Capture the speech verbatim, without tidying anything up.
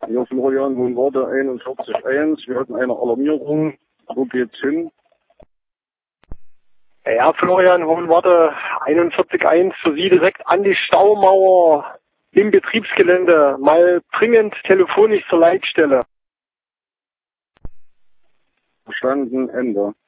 Hier Florian, Wohnwarte einundvierzig eins. Wir hatten eine Alarmierung. Wo geht's hin? Ja, Florian, Wohnwarte einundvierzig eins für Sie direkt an die Staumauer im Betriebsgelände. Mal dringend telefonisch zur Leitstelle. Verstanden, Ende.